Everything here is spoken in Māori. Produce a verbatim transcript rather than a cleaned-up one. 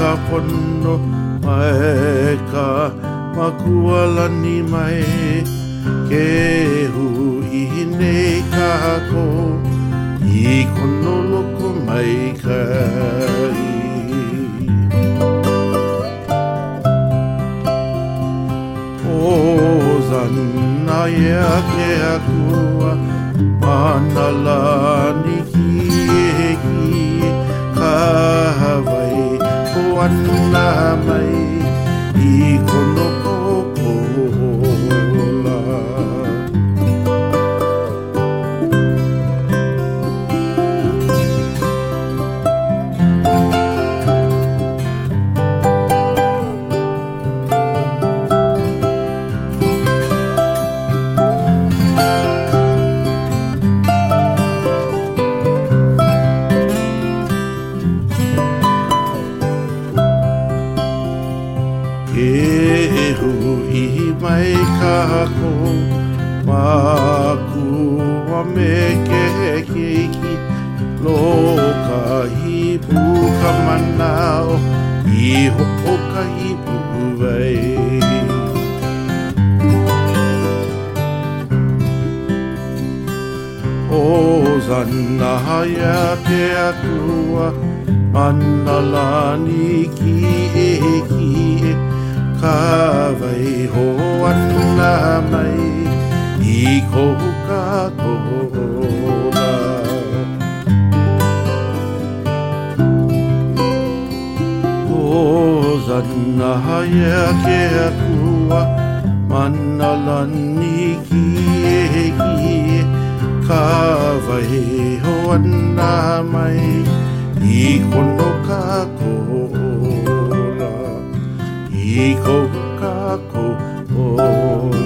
pono mai ka makualani mai ke hu I nei kako I kono loko mai kai o zana ia ke akua manalani ki e ki ka Hawaii ko ana mai I kono kokola E hui mai kako makua me ke keiki loka hipu ka manao I hopoka hipu vai O zana haya ke akua manalani ki e ki e ka vai ho ana mai I kohu ka kohola O zana haya ke akua manalani ki e ki ka vai ho ana mai I kono ka kohola I kohu ka kohola